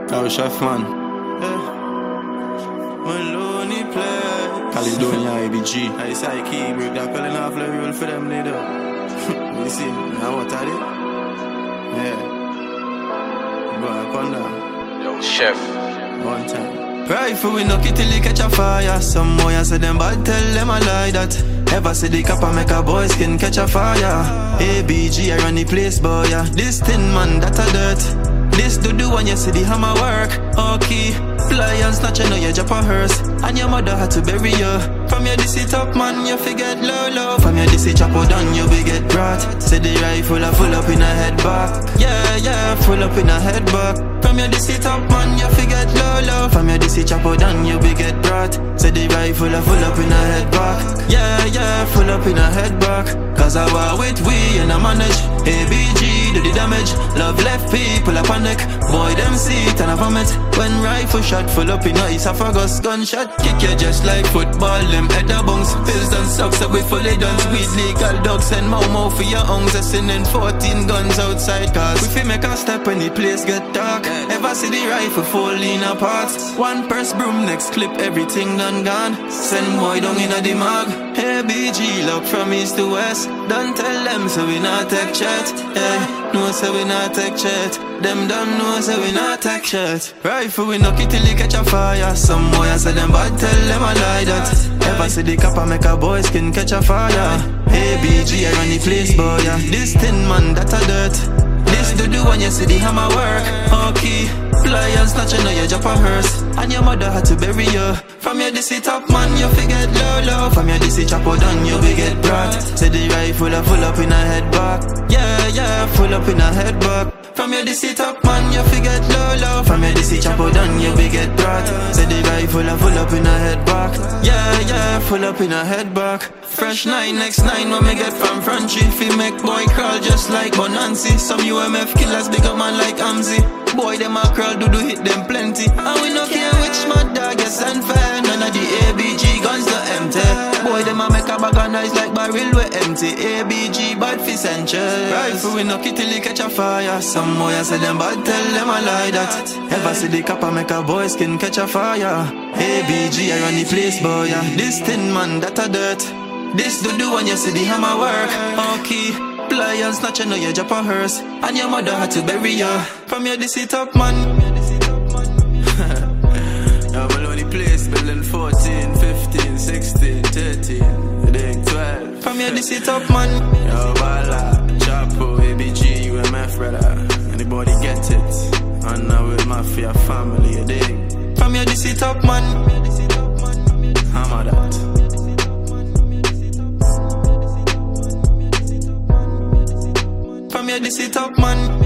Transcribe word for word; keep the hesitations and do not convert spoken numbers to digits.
Yo, chef man. Yeah. Maloney play. Caledonia A B G. I say I keep break that calling off the rule for them later. You see, now what I did? Yeah. Go on, come down. Yo, chef. One time. Rifle we knock it till he catch a fire. Some boy I say them bad, tell them I lie that. Ever see the copper make a boy skin catch a fire. A B G I run the place boy, yeah. This thin man that a dirt. This do do when you see the hammer work. Okay, fly and snatch you know you drop a hearse. And your mother had to bury you. From your D C top man you forget low low. From your D C chopper down you be get brought. Say the rifle a full up in a head back. Yeah yeah, full up in a head back. From your D C top man you forget low low. From your D C chopper down you be get brought. Say the rifle a full up in a head back. Yeah yeah, full up in a head back. Cause I war with we and I manage. A B G do the damage. Love left people up on neck. Boy them see it and I vomit. When rifle shot full up in a esophagus. Gunshot kick you just like football. Them head a bounce. Pills and socks up with fully done. Weed legal dogs and mau mau for your hungs. I sending fourteen guns outside cause if you make a step when the place get dark. Ever see the rifle falling apart? One press broom next clip everything done gone. Send boy down in a the mag. A B G look from east to west. Don't tell them so we not take chat. Yeah, no so we not take chat. Them don't know so we not take chat. Rifle we knock it till he catch a fire. Some boy I say them bad, tell them I lie that. Ever see the copper make a boy skin catch a fire. A B G I run the place boy, yeah. This thin man that a dirt. This do do when you see the hammer work. Okay, fly and snatch you know you drop a hearse. And your mother had to bury you. From your D C top man you forget low low. From your D C chopper down you be get brought. Say the rifle a full up in a head back. Yeah yeah, full up in a head back. From your D C top man you forget low low. From your D C chopper down you be get brought. Say the rifle a full up in a head back. Yeah yeah, full up in a head back. Fresh nine next nine when me get from Frenchy. Fi make boy crawl just like Bonancy. Some U M F killers big up man like Amzi. Boy them a crawl do do hit them plenty. And we no care which mad dog you send fair. None of the A B G guns no empty. Boy them a make a bag of noise like barrel we empty. A B G bad fi centuries. Rifle we knock it till he catch a fire. Some boy I say them bad, tell them I lie that. Ever see the copper make a boy skin catch a fire. A B G I run the place boy, yeah. This thin man that a dirt. This do do when you see the hammer work. Okay, fly and snatch you know you drop a hearse. And your mother had to bury you. From your D C top man. Yo, Maloney place building fourteen, fifteen, sixteen, thirteen, doing twelve. From your D C top man. Yo, Bala, Chapo, A B G, U M F brother. Anybody get it? And now with Mafia family, you dig? From your D C top man. Hammer that. From your D C top man.